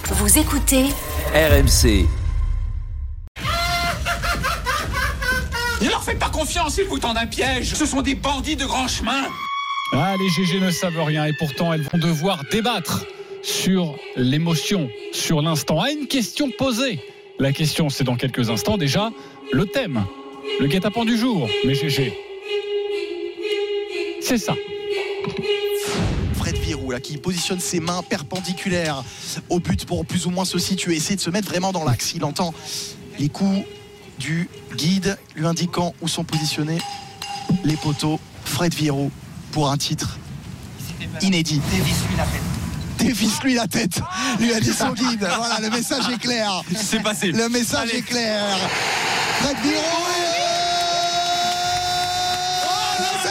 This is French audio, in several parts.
Vous écoutez RMC. Ne leur faites pas confiance, ils vous tendent un piège. Ce sont des bandits de grand chemin. Ah, les GG ne savent rien et pourtant elles vont devoir débattre sur l'émotion, sur l'instant. À une question posée. La question, c'est dans quelques instants déjà le thème, le guet-apens du jour. Mais GG, c'est ça. Fred Virou là, qui positionne ses mains perpendiculaires au but pour plus ou moins se situer, essayer de se mettre vraiment dans l'axe. Il entend les coups du guide lui indiquant où sont positionnés les poteaux. Fred Virou pour un titre inédit. Dévisse-lui la tête, lui a dit son guide. Voilà, le message est clair. C'est passé. Le message est clair. Fred Virou. C'est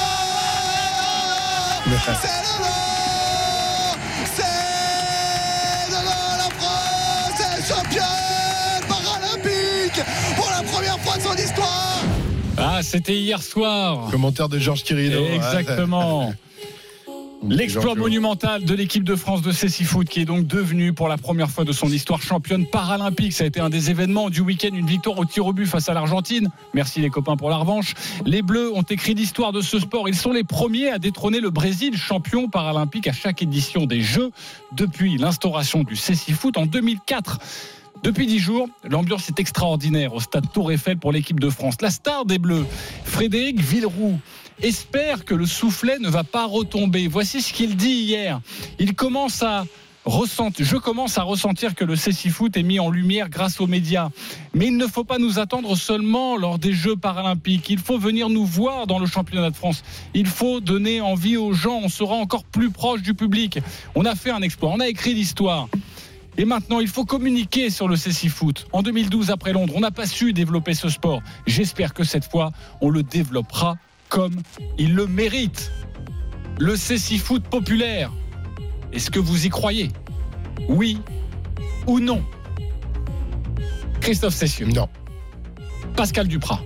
la France est championne paralympique pour la première fois de son histoire. Ah, c'était hier soir. Commentaire de Georges Quirino. Exactement. L'exploit monumental de l'équipe de France de cécifoot qui est donc devenue pour la première fois de son histoire championne paralympique. Ça a été un des événements du week-end, une victoire au tir au but face à l'Argentine. Merci les copains pour la revanche. Les Bleus ont écrit l'histoire de ce sport. Ils sont les premiers à détrôner le Brésil champion paralympique à chaque édition des Jeux depuis l'instauration du cécifoot en 2004. Depuis 10 jours, l'ambiance est extraordinaire au stade Tour Eiffel pour l'équipe de France. La star des Bleus, Frédéric Villeroux, espère que le soufflet ne va pas retomber. Voici ce qu'il dit hier. Je commence à ressentir que le cécifoot est mis en lumière grâce aux médias. Mais il ne faut pas nous attendre seulement lors des Jeux paralympiques. Il faut venir nous voir dans le championnat de France. Il faut donner envie aux gens. On sera encore plus proche du public. On a fait un exploit. On a écrit l'histoire. Et maintenant, il faut communiquer sur le cécifoot. En 2012, après Londres, on n'a pas su développer ce sport. J'espère que cette fois, on le développera comme il le mérite. Le cécifoot populaire. Est-ce que vous y croyez ? Oui ou non ? Christophe Cessieux. Non. Pascal Duprat.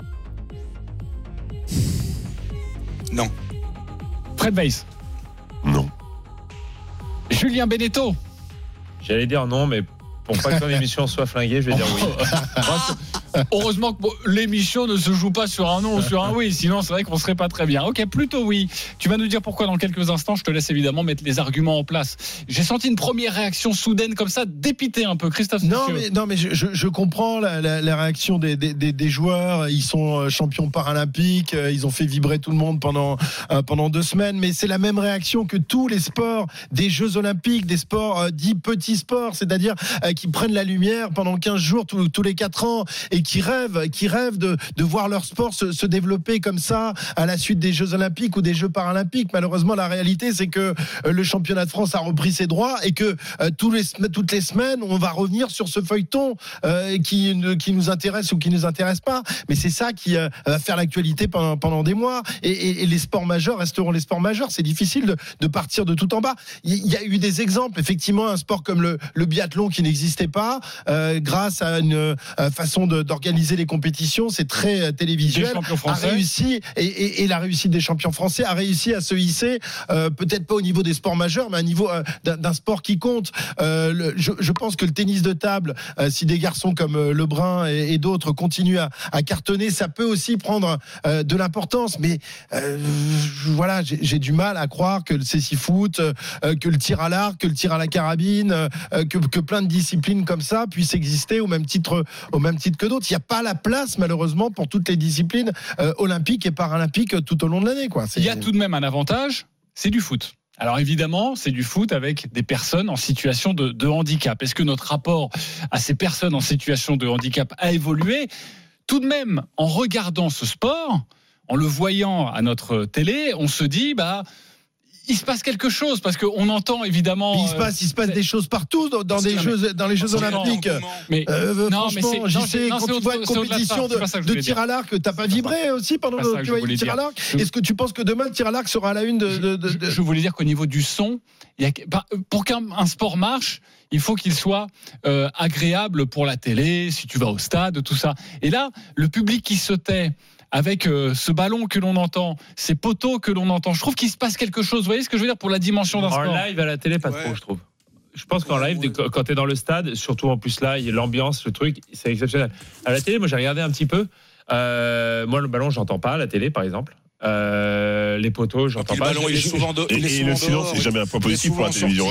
Non. Fred Weiss. Non. Julien Beneteau. J'allais dire non, mais pour pas que ton émission soit flinguée, je vais dire oui. Heureusement que l'émission ne se joue pas sur un non ou sur un oui, sinon c'est vrai qu'on serait pas très bien. Ok, plutôt oui. Tu vas nous dire pourquoi dans quelques instants. Je te laisse évidemment mettre les arguments en place. J'ai senti une première réaction soudaine comme ça, dépité un peu. Christophe. Non, mais je comprends la réaction des joueurs. Ils sont champions paralympiques. Ils ont fait vibrer tout le monde pendant 2 semaines. Mais c'est la même réaction que tous les sports des Jeux Olympiques, des sports dits petits sports, c'est-à-dire qui prennent la lumière pendant 15 jours tous les 4 ans et qui rêvent de voir leur sport se développer comme ça à la suite des Jeux Olympiques ou des Jeux Paralympiques. Malheureusement, la réalité, c'est que le championnat de France a repris ses droits et que toutes les semaines, on va revenir sur ce feuilleton qui nous intéresse ou qui nous intéresse pas. Mais c'est ça qui va faire l'actualité pendant des mois. Et les sports majeurs resteront les sports majeurs. C'est difficile de partir de tout en bas. Il y a eu des exemples, effectivement, un sport comme le biathlon qui n'existait pas grâce à une façon d'organiser les compétitions, c'est très télévisuel, a réussi et la réussite des champions français a réussi à se hisser, peut-être pas au niveau des sports majeurs, mais à niveau d'un sport qui compte. Je pense que le tennis de table, si des garçons comme Lebrun et d'autres continuent à cartonner, ça peut aussi prendre de l'importance. Mais voilà, j'ai du mal à croire que le cécifoot, que le tir à l'arc, que le tir à la carabine, que plein de disciplines comme ça puissent exister au même titre que d'autres. Il n'y a pas la place, malheureusement, pour toutes les disciplines olympiques et paralympiques tout au long de l'année, quoi. Il y a tout de même un avantage, c'est du foot. Alors évidemment, c'est du foot avec des personnes en situation de handicap. Est-ce que notre rapport à ces personnes en situation de handicap a évolué ? Tout de même, en regardant ce sport, en le voyant à notre télé, on se dit, il se passe quelque chose parce qu'on entend évidemment. Il se passe des choses partout dans les Jeux Olympiques. Mais franchement, quand tu vois une compétition de tir à l'arc, t'as pas vibré aussi pendant que tu vois le tir à l'arc. Est-ce que tu penses que demain le tir à l'arc sera à la une de... Je voulais dire qu'au niveau du son, pour qu'un sport marche, il faut qu'il soit agréable pour la télé, si tu vas au stade, tout ça. Et là, le public qui se tait avec ce ballon que l'on entend, ces poteaux que l'on entend, je trouve qu'il se passe quelque chose. Vous voyez ce que je veux dire pour la dimension d'un sport. En live à la télé, pas trop, je trouve. Je pense qu'en live, quand tu es dans le stade, surtout en plus là, il y a l'ambiance, le truc, c'est exceptionnel. À la télé, moi j'ai regardé un petit peu. Moi, le ballon, j'entends pas à la télé, par exemple. Les poteaux, j'entends pas. Le ballon, il est souvent et le silence, c'est jamais un point positif pour la télévision.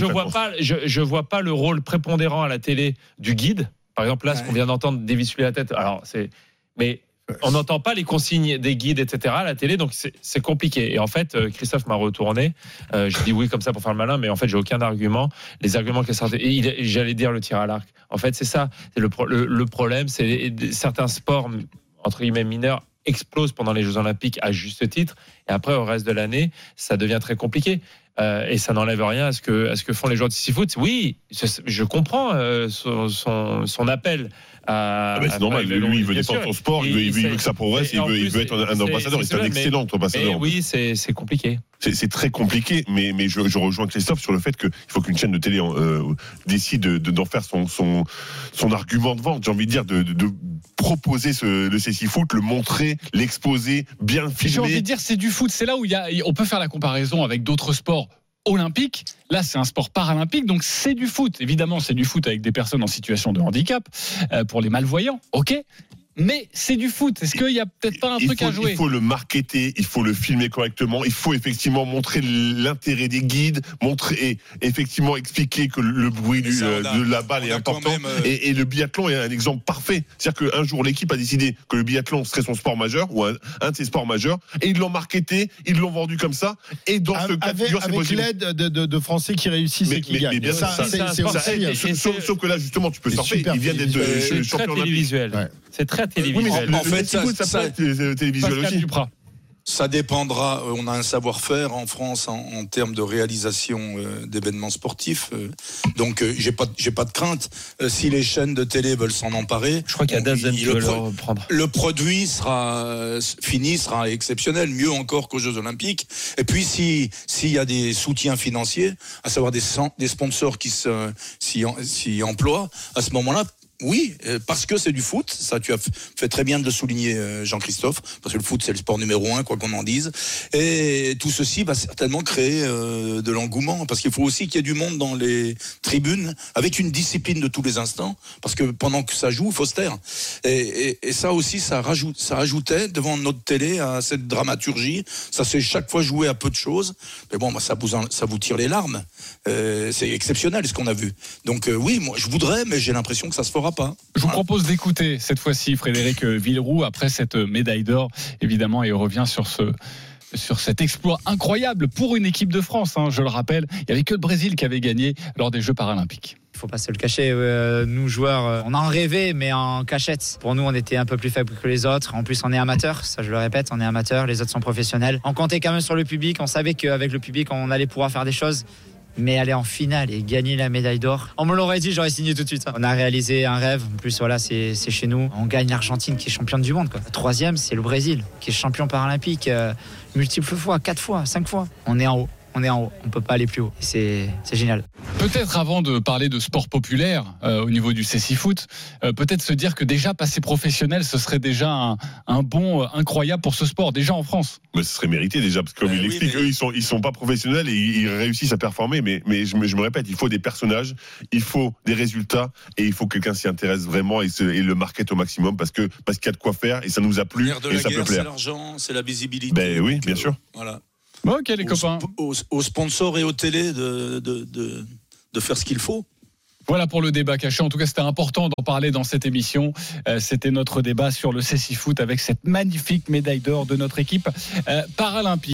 Je vois pas le rôle prépondérant à la télé du guide. Par exemple, là, ce qu'on vient d'entendre, dévissuler la tête. Alors, mais on n'entend pas les consignes des guides, etc. à la télé, donc c'est compliqué. Et en fait, Christophe m'a retourné. Je dis oui comme ça pour faire le malin, mais en fait, j'ai aucun argument. Les arguments qu'il sortaient, j'allais dire le tir à l'arc. En fait, c'est ça. C'est le problème, c'est certains sports entre guillemets mineurs explosent pendant les Jeux Olympiques à juste titre, et après au reste de l'année, ça devient très compliqué. Et ça n'enlève rien à ce que font les joueurs de six-foot. Oui, je comprends son appel. C'est normal. Lui, il veut défendre son sport, il veut que ça progresse, il veut être un ambassadeur. C'est un excellent ambassadeur. Oui, c'est compliqué. C'est très compliqué, mais je rejoins Christophe sur le fait qu'il faut qu'une chaîne de télé décide d'en faire son argument de vente. J'ai envie de dire de proposer le cécifoot, le montrer, l'exposer, bien le filmer. J'ai envie de dire c'est du foot. C'est là où on peut faire la comparaison avec d'autres sports olympiques. Là, c'est un sport paralympique, donc c'est du foot. Évidemment, c'est du foot avec des personnes en situation de handicap, pour les malvoyants, ok. Mais c'est du foot. Est-ce qu'il n'y a peut-être pas un truc à jouer ? Il faut le marketer, il faut le filmer correctement, il faut effectivement montrer l'intérêt des guides, montrer effectivement expliquer que le bruit de la balle est important. Et le biathlon est un exemple parfait. C'est-à-dire qu'un jour, l'équipe a décidé que le biathlon serait son sport majeur, ou un de ses sports majeurs, et ils l'ont marketé, ils l'ont vendu comme ça. Et dans ce cas de figure, c'est possible. Avec l'aide de Français qui réussissent et qui gagnent. Mais bien sauf que là, justement, tu peux surfer. Il vient d'être champion télévisuel. C'est très télévisuel. En fait, ça télévisuel aussi. Ça dépendra. On a un savoir-faire en France en termes de réalisation d'événements sportifs. Donc, j'ai pas de crainte. Si les chaînes de télé veulent s'en emparer, je crois qu'il y a Dazem qui veut le reprendre. Le produit sera exceptionnel, mieux encore qu'aux Jeux Olympiques. Et puis, s'il y a des soutiens financiers, à savoir des sponsors qui s'y emploient, à ce moment-là. Oui, parce que c'est du foot, ça tu as fait très bien de le souligner Jean-Christophe, parce que le foot c'est le sport numéro 1, quoi qu'on en dise, et tout ceci va certainement créer de l'engouement, parce qu'il faut aussi qu'il y ait du monde dans les tribunes, avec une discipline de tous les instants, parce que pendant que ça joue, il faut se taire. Et ça aussi, ça rajoutait devant notre télé à cette dramaturgie, ça s'est chaque fois joué à peu de choses, mais bon, ça vous tire les larmes, c'est exceptionnel ce qu'on a vu. Donc oui, moi je voudrais, mais j'ai l'impression que ça se fera pas. Je vous propose d'écouter cette fois-ci Frédéric Villeroux après cette médaille d'or, évidemment, et il revient sur cet exploit incroyable pour une équipe de France. Je le rappelle, il n'y avait que le Brésil qui avait gagné lors des Jeux paralympiques. Il ne faut pas se le cacher, nous joueurs, on en rêvait, mais en cachette. Pour nous, on était un peu plus faibles que les autres. En plus, on est amateurs, ça je le répète, on est amateurs, les autres sont professionnels. On comptait quand même sur le public, on savait qu'avec le public, on allait pouvoir faire des choses. Mais aller en finale et gagner la médaille d'or, on me l'aurait dit, j'aurais signé tout de suite. On a réalisé un rêve. En plus, voilà, c'est chez nous. On gagne l'Argentine qui est championne du monde, quoi. La troisième, c'est le Brésil qui est champion paralympique multiples fois, 4 fois, 5 fois. On est en haut. On ne peut pas aller plus haut. C'est génial. Peut-être avant de parler de sport populaire au niveau du cécifoot, peut-être se dire que déjà passer professionnel, ce serait déjà un bond incroyable pour ce sport, déjà en France. Mais ce serait mérité déjà, parce que comme il l'explique, eux ils sont pas professionnels et ils réussissent à performer, mais je me répète, il faut des personnages, il faut des résultats, et il faut que quelqu'un s'y intéresse vraiment et le market au maximum, parce qu'il y a de quoi faire, et ça nous a plu, et ça peut plaire. C'est l'argent, c'est la visibilité. Ben oui, bien sûr. Voilà. Bon, ok les copains. Aux sponsors et aux télés de faire ce qu'il faut. Voilà pour le débat caché. En tout cas, c'était important d'en parler dans cette émission. C'était notre débat sur le cécifoot avec cette magnifique médaille d'or de notre équipe paralympique.